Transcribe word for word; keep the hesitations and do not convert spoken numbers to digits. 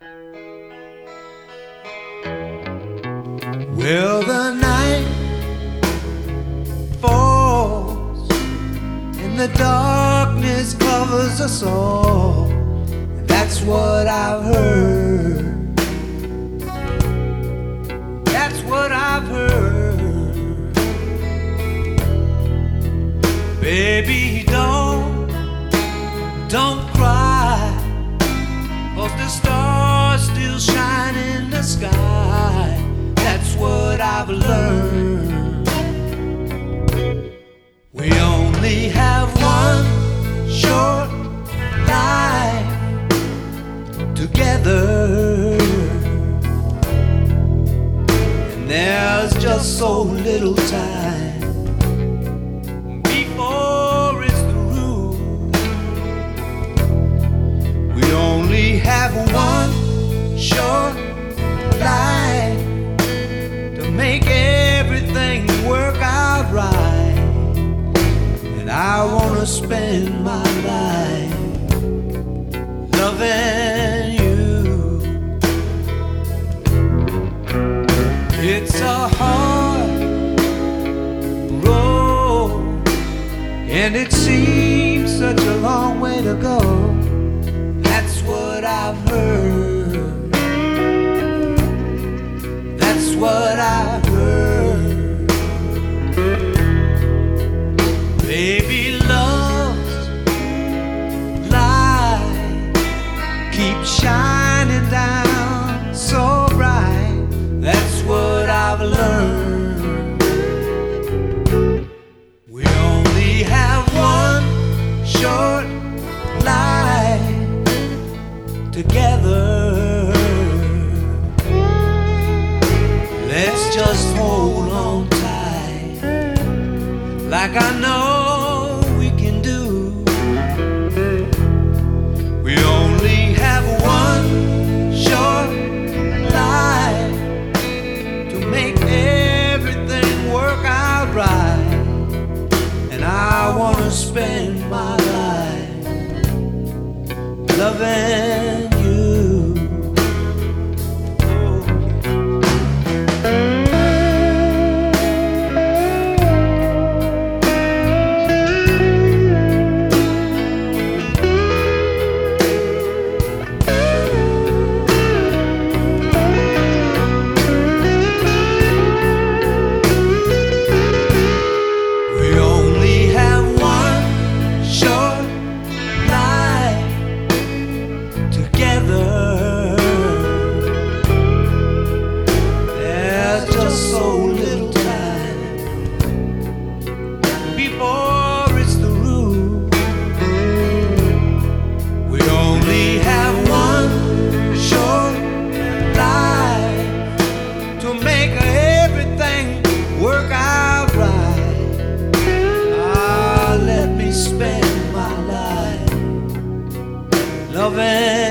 Well, the night falls and the darkness covers us all, and that's what I've heard. That's what I've heard. Baby, don't, don't cry, 'cause the stars still shine in the sky. That's what I've learned. We only have one short life together, and there's just so little time before it's through. We only have one short life to make everything work out right, and I wanna spend my life loving you. It's a hard road, and it seems such a long way to go. That's what I've heard. That's what I've heard. Baby, love's light keeps shining down so bright. That's what I've learned. We only have one short life together. Let's just hold on tight, like I know we can do. We only have one short life to make everything work out right, and I wanna spend my life loving you. Spend my life loving